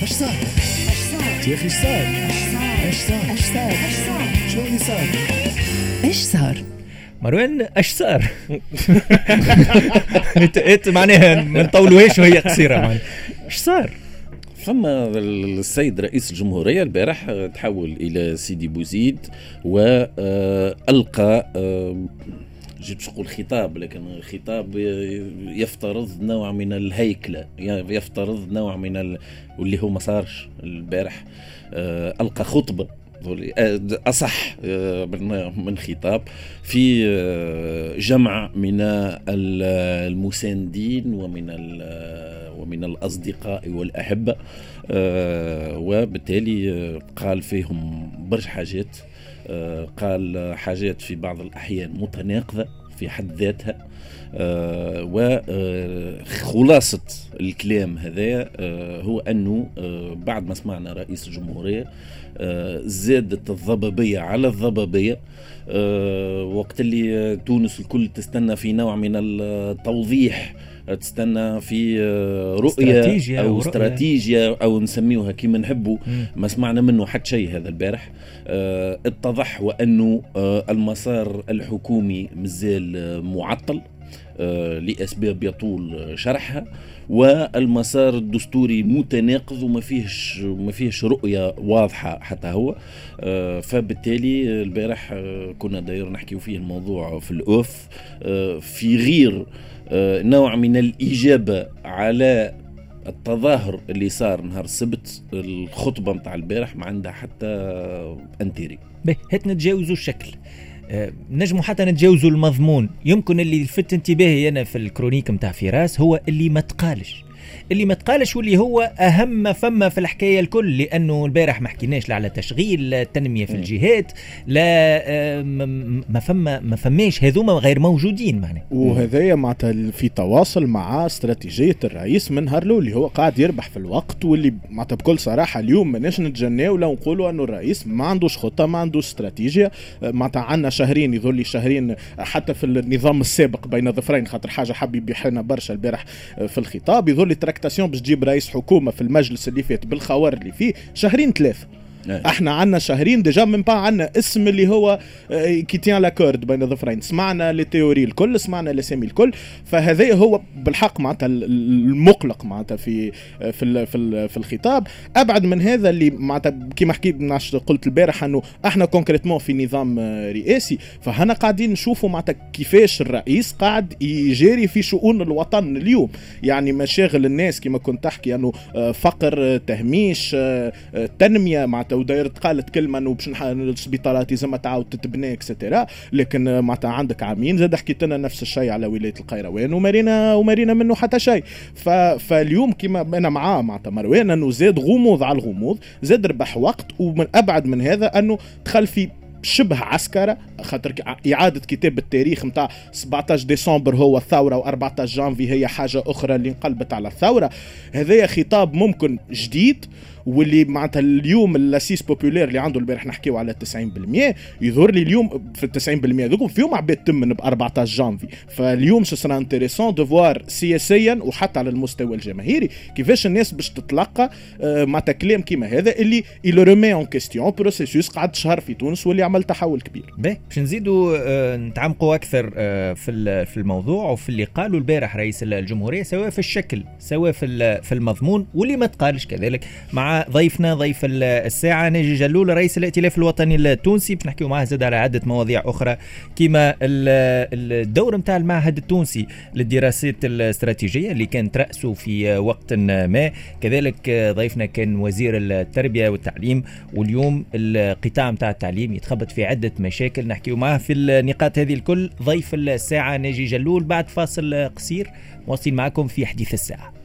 اش صار يا اخي؟ اش صار شنو اللي صار؟ ايش صار مروان؟ اش صار؟ انت معناها ما نطولوهاش وهي قصيره. معناها اش صار؟ فما السيد رئيس الجمهورية البارح تحول إلى سيدي بوزيد وألقى جيت نقول خطاب، لكن خطاب يفترض نوع من الهيكلة، يفترض نوع من واللي هو ما صارش البارح. ألقى خطبة أصح من خطاب في جمع من المساندين ومن الأصدقاء والأحبة، وبالتالي قال فيهم برج حاجات، قال حاجات في بعض الأحيان متناقضة في حد ذاتها، وخلاصة الكلام هذا هو أنه بعد ما سمعنا رئيس الجمهورية زادت الضبابية على الضبابية، وقت اللي تونس الكل تستنى في نوع من التوضيح، تستنى في رؤية أو استراتيجية أو نسميوها كما نحبوا. ما سمعنا منه حتى شيء هذا البارح. اتضح وأنه المسار الحكومي مازال معطل لأسباب يطول شرحها، والمسار الدستوري متناقض وما فيهش رؤية واضحة حتى هو. فبالتالي البارح كنا داير نحكي فيه الموضوع في الأوف، في غير نوع من الإجابة على التظاهر اللي صار نهار السبت. الخطبة متاع البارح ما عندها حتى أنتيري. هات نتجاوزوا الشكل، نجموا حتى نتجاوزوا المضمون. يمكن اللي لفت انتباهي أنا في الكرونيك متاع فراس هو اللي ما تقالش واللي هو أهم فما في الحكاية الكل، لأنه البارح ما حكيناش لا على تشغيل، لا تنمية في الجهات، لا ما فماش، هذوما غير موجودين معنا. وهذايا معناتها في تواصل مع استراتيجية الرئيس من هارلو اللي هو قاعد يربح في الوقت، واللي معناتها بكل صراحة اليوم ماناش نتجناو ولا نقولوا أنه الرئيس ما عندوش خطة، ما عندوش استراتيجية. معناتها عندنا شهرين، يظل شهرين حتى في النظام السابق بين ظفرين، خاطر حاجة حب يبيح لنا برشا البارح في الخطاب، يظل تراكتاسيون باش تجيب رئيس حكومة في المجلس اللي فات بالخوار اللي فيه شهرين ثلاثة. احنا عنا شهرين ديجا من با عنا اسم اللي هو كيتيان لاكورد بين ظفرين، سمعنا لي تيوري الكل، سمعنا لسامي الكل. فهذا هو بالحق معناتها المقلق معناتها في الخطاب. ابعد من هذا اللي معناتها كيما حكيت قلت البارح انه احنا كونكريتمون في نظام رئاسي، فهنا قاعدين نشوفوا معناتها كيفاش الرئيس قاعد يجاري في شؤون الوطن اليوم. يعني مشاغل الناس كيما كنت تحكي انه فقر، تهميش، تنميه، معناتها ودايرت قالت كلمه انه باش السبيطارات لازم تعاود تتبنى اكسترا، لكن معناتها عندك عامين زاد حكيت لنا نفس الشيء على ولايه القيروان ومارينا منه حتى شيء. فاليوم كيما انا معاه معناتها مروان انه زاد غموض على الغموض، زاد ربح وقت. ومن ابعد من هذا انه دخل في شبه عسكرة، خاطر إعادة كتاب التاريخ متاع 17 ديسمبر هو الثورة و14 جانفي هي حاجة أخرى اللي انقلبت على الثورة. هذا خطاب ممكن جديد، واللي معناتها اليوم الاسيس بوبولير اللي عنده البارح نحكيو على 90%، يظهر لي اليوم في 90% ذوك فيهم عباد تمن ب 14 جانفي. فاليوم سيسرا انتريسون دو فوار سياسيا وحتى على المستوى الجماهيري كيفاش الناس باش تتلقى معناتها كلام كيما هذا اللي يلو ريمي اون كيستيون بروسيسوس قعد شهر في تونس واللي عمل تحول كبير. باش نزيدوا نتعمقوا اكثر في الموضوع وفي اللي قالوا البارح رئيس الجمهورية، سواء في الشكل سواء في المضمون، واللي ما تقالش كذلك مع ضيفنا ضيف الساعة ناجي جلول رئيس الائتلاف الوطني التونسي. بنحكيوا معه زاد على عدة مواضيع أخرى كما الدور متاع المعهد التونسي للدراسات الاستراتيجية اللي كان رأسه في وقت ما. كذلك ضيفنا كان وزير التربية والتعليم، واليوم القطاع متاع التعليم يتخبط في عدة مشاكل. نحكيوا معه في النقاط هذه الكل ضيف الساعة ناجي جلول بعد فاصل قصير. مواصلين معكم في حديث الساعة.